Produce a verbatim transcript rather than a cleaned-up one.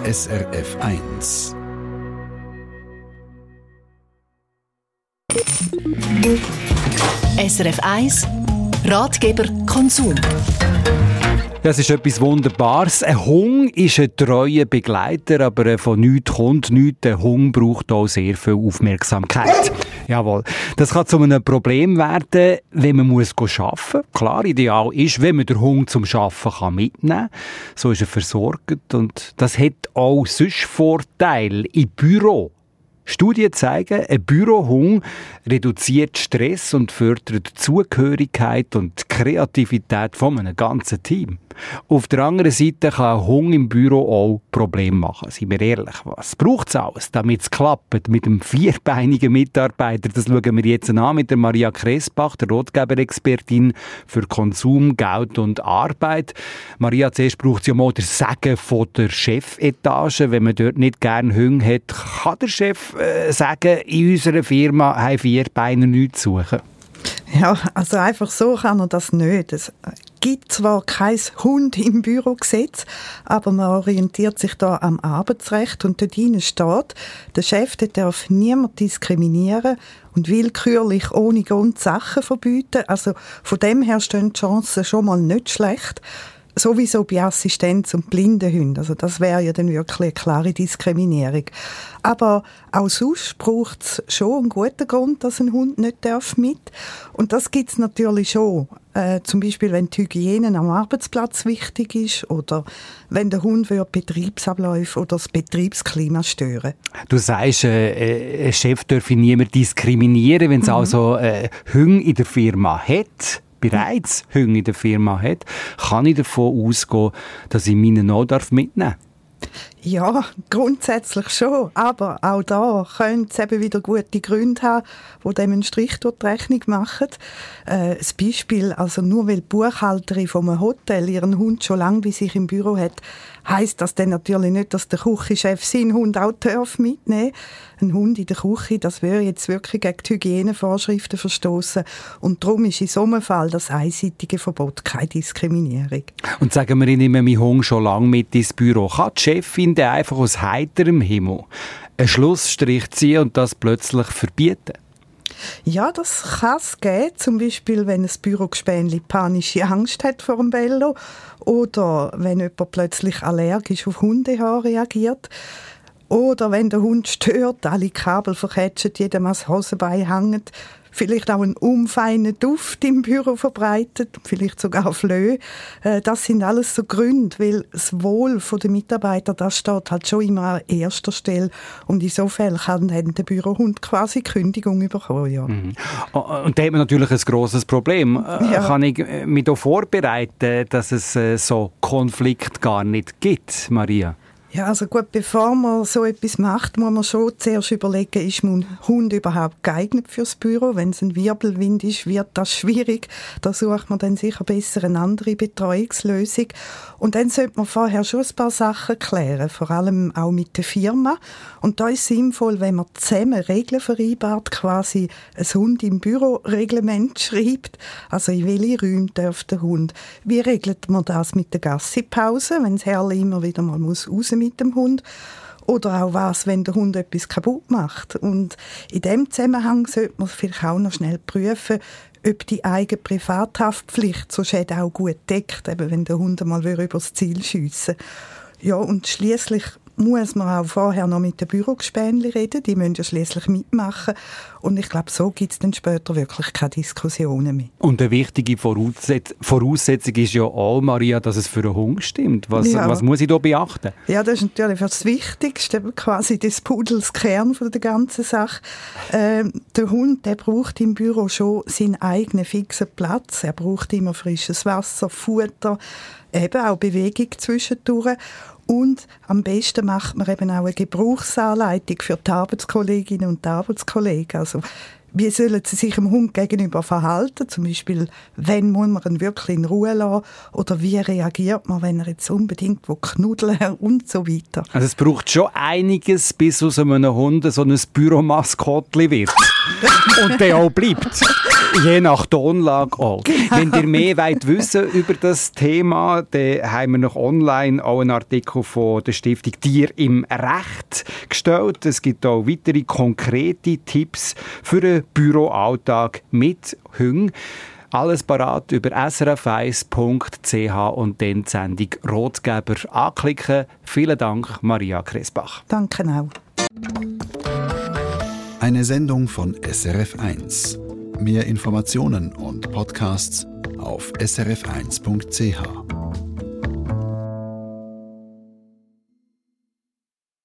S R F eins. S R F eins Ratgeber Konsum. Ja, es ist etwas Wunderbares. Ein Hund ist ein treuer Begleiter, aber von nichts kommt nichts. Ein Hund braucht auch sehr viel Aufmerksamkeit. Jawohl. Das kann zu einem Problem werden, wenn man muss arbeiten muss. Klar, ideal ist, wenn man den Hund zum Arbeiten kann mitnehmen kann. So ist er versorgt. Und das hat auch sonst Vorteile im Büro. Studien zeigen, ein Bürohund reduziert Stress und fördert die Zugehörigkeit und die Kreativität von einem ganzen Team. Auf der anderen Seite kann ein Hund im Büro auch Probleme machen. Seien wir ehrlich, was braucht es alles, damit es klappt mit einem vierbeinigen Mitarbeiter? Das schauen wir jetzt an mit der Maria Kressbach, der Ratgeber-Expertin für Konsum, Geld und Arbeit. Maria, zuerst braucht es ja mal den Segen von der Chefetage. Wenn man dort nicht gerne Hunde hat, kann der Chef äh, sagen, in unserer Firma haben Vierbeiner nichts zu suchen. Ja, also einfach so kann er das nicht. Es gibt zwar kein Hund im Bürogesetz, aber man orientiert sich da am Arbeitsrecht und dort drinnen steht, der Chef der darf niemand diskriminieren und willkürlich ohne Grund Sachen verbieten. Also von dem her stehen die Chancen schon mal nicht schlecht. Sowieso bei Assistenz- und Blindenhunden. Also das wäre ja dann wirklich eine klare Diskriminierung. Aber auch sonst braucht es schon einen guten Grund, dass ein Hund nicht darf mit. Und das gibt es natürlich schon. Äh, zum Beispiel, wenn die Hygiene am Arbeitsplatz wichtig ist oder wenn der Hund Betriebsabläufe oder das Betriebsklima stören. Du sagst, äh, ein Chef dürfe niemand diskriminieren, wenn es mhm. also äh, Hunde in der Firma hat. bereits Hunde in der Firma hat, kann ich davon ausgehen, dass ich meinen auch mitnehmen darf? Ja, grundsätzlich schon. Aber auch da können es eben wieder gute Gründe haben, die dem einen Strich durch die Rechnung machen. Äh, das Beispiel, also nur weil die Buchhalterin von einem Hotel ihren Hund schon lange bei sich im Büro hat, heisst das dann natürlich nicht, dass der Küchenchef seinen Hund auch mitnehmen darf. Ein Hund in der Küche, das würde jetzt wirklich gegen die Hygienevorschriften verstoßen. Und darum ist in so einem Fall das einseitige Verbot keine Diskriminierung. Und sagen wir, ich nehme meinen Hund schon lange mit ins Büro. Kann die Chefin dann einfach aus heiterem Himmel einen Schlussstrich ziehen und das plötzlich verbieten? Ja, das kann es geben. Zum Beispiel, wenn ein Bürogespänli panische Angst hat vor dem Bello oder wenn jemand plötzlich allergisch auf Hundehaar reagiert oder wenn der Hund stört, alle Kabel verketschen, jedem ans Hosenbein hängt, vielleicht auch einen unfeinen Duft im Büro verbreitet, vielleicht sogar Flöhe. Das sind alles so Gründe, weil das Wohl der Mitarbeiter, das steht halt schon immer an erster Stelle. Und insofern kann der Bürohund quasi Kündigung bekommen. Ja. Mhm. Und da hat man natürlich ein grosses Problem. Ja. Kann ich mich da vorbereiten, dass es so Konflikt gar nicht gibt, Maria? Ja, also gut, bevor man so etwas macht, muss man schon zuerst überlegen, ist mein Hund überhaupt geeignet fürs Büro? Wenn es ein Wirbelwind ist, wird das schwierig. Da sucht man dann sicher besser eine andere Betreuungslösung. Und dann sollte man vorher schon ein paar Sachen klären, vor allem auch mit der Firma. Und da ist es sinnvoll, wenn man zusammen Regeln vereinbart, quasi ein Hund im Büroreglement schreibt. Also in welche Räume darf der Hund? Wie regelt man das mit der Gassipause, wenn das Herrli immer wieder mal muss raus mit dem Hund? Oder auch was, wenn der Hund etwas kaputt macht. Und in diesem Zusammenhang sollte man vielleicht auch noch schnell prüfen, ob die eigene Privathaftpflicht so Schäden auch gut deckt, eben wenn der Hund mal über das Ziel schiessen. Ja, und schliesslich muss man auch vorher noch mit den Bürogespänli reden, die müssen ja schliesslich mitmachen. Und ich glaube, so gibt es dann später wirklich keine Diskussionen mehr. Und eine wichtige Voraussetz- Voraussetzung ist ja auch, Maria, dass es für einen Hund stimmt. Was, ja. was muss ich da beachten? Ja, das ist natürlich das Wichtigste, quasi des Pudels Kern von der ganzen Sache. Ähm, der Hund, der braucht im Büro schon seinen eigenen fixen Platz. Er braucht immer frisches Wasser, Futter, eben auch Bewegung zwischendurch. Und am besten macht man eben auch eine Gebrauchsanleitung für die Arbeitskolleginnen und die Arbeitskollegen. Also, wie sollen sie sich dem Hund gegenüber verhalten? Zum Beispiel, wann muss man ihn wirklich in Ruhe lassen? Oder wie reagiert man, wenn er jetzt unbedingt knuddeln will und so weiter? Also es braucht schon einiges, bis aus einem Hund so ein Büromaskottli wird. Und der auch bleibt. Je nach Tonlage auch. Wenn ihr mehr wollt wissen über das Thema, dann haben wir noch online auch einen Artikel von der Stiftung Tier im Recht gestellt. Es gibt auch weitere konkrete Tipps für einen Büroalltag mit Hunden. Alles parat über s r f eins punkt c h und dann die Sendung Rotgeber anklicken. Vielen Dank, Maria Kresbach. Danke auch. Eine Sendung von S R F eins. Mehr Informationen und Podcasts auf s r f eins punkt c h.